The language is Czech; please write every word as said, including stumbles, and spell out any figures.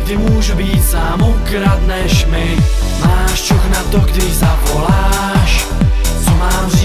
kdy můžu být sám, ukradneš mi. Máš čuch na to, když zavoláš, co mám říct?